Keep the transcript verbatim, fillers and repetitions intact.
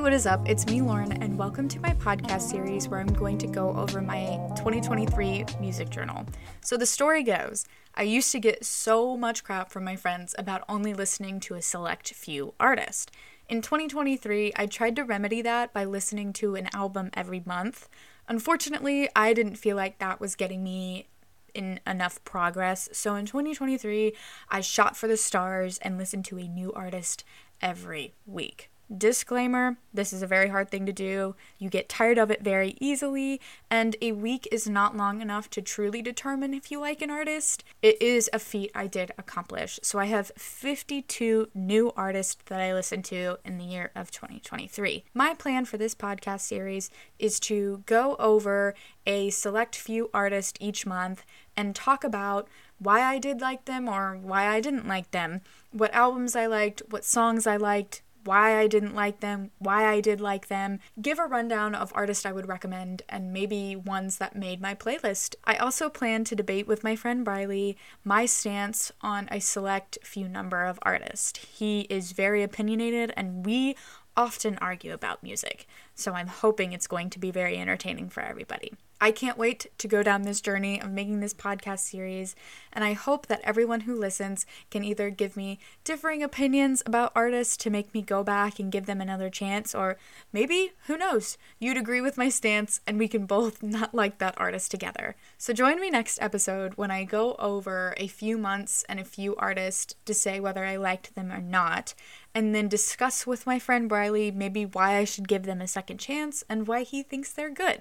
what is up? It's me, Lauren, and welcome to my podcast series where I'm going to go over my twenty twenty-three music journal. So the story goes, I used to get so much crap from my friends about only listening to a select few artists. In twenty twenty-three, I tried to remedy that by listening to an album every month. Unfortunately, I didn't feel like that was getting me in enough progress, so in twenty twenty-three, I shot for the stars and listened to a new artist every week. Disclaimer, this is a very hard thing to do. You get tired of it very easily, and a week is not long enough to truly determine if you like an artist. It is a feat I did accomplish. So I have fifty-two new artists that I listened to in the year of twenty twenty-three. My plan for this podcast series is to go over a select few artists each month and talk about why I did like them or why I didn't like them, what albums I liked, what songs I liked, why I didn't like them, why I did like them, give a rundown of artists I would recommend, and maybe ones that made my playlist. I also plan to debate with my friend Briley my stance on a select few number of artists. He is very opinionated, and we often argue about music, so I'm hoping it's going to be very entertaining for everybody. I can't wait to go down this journey of making this podcast series, and I hope that everyone who listens can either give me differing opinions about artists to make me go back and give them another chance, or maybe, who knows, you'd agree with my stance and we can both not like that artist together. So join me next episode when I go over a few months and a few artists to say whether I liked them or not, and then discuss with my friend Briley maybe why I should give them a second chance and why he thinks they're good.